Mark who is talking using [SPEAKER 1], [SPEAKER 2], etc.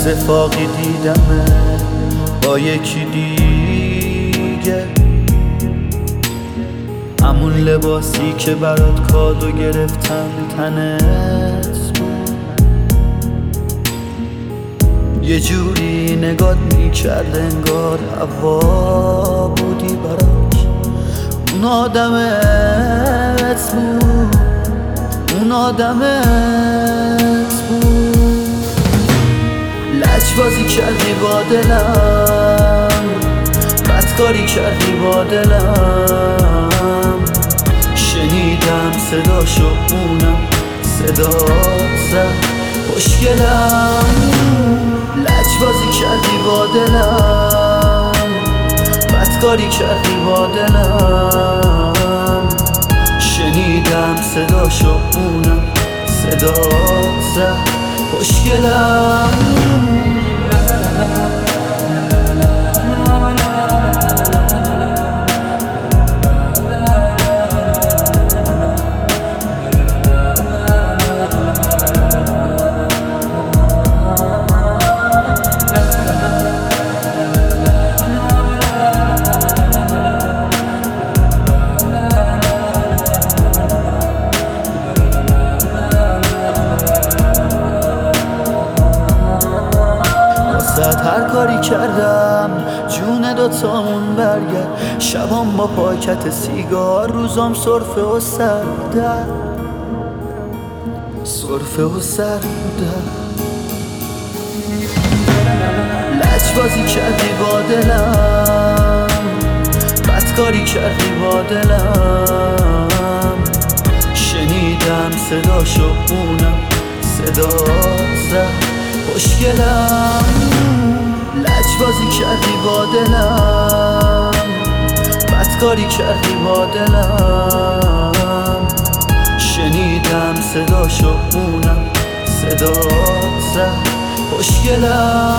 [SPEAKER 1] اتفاقی دیدمه با یکی دیگه، همون لباسی که برات کادو گرفتم تنت بود. یه جوری نگات میکرد انگار هوا بودی براش. اون آدمت بود، اون آدمت بود. لجبازی کردی با دلم، بدکاری کردی با دلم. شنیدم صداشو، اونم صدات زد خوشگلم. لجبازی کردی با دلم، بدکاری کردی با دلم. شنیدم صداشو، اونم صدات زد خوشگلم. هر کاری کردم جون دوتامون برگرد. شبام با پاکت سیگار، روزام سرفه و سرده، سرفه و سرده. لجبازی کردی با دلم، بدکاری کردی با دلم. شنیدم صداشو، اونم صدات زد خوشگلم. لجبازی کردی با دلم، بدکاری کردی با دلم. شنیدم صداشو، اونم صدات زد خوشگلم.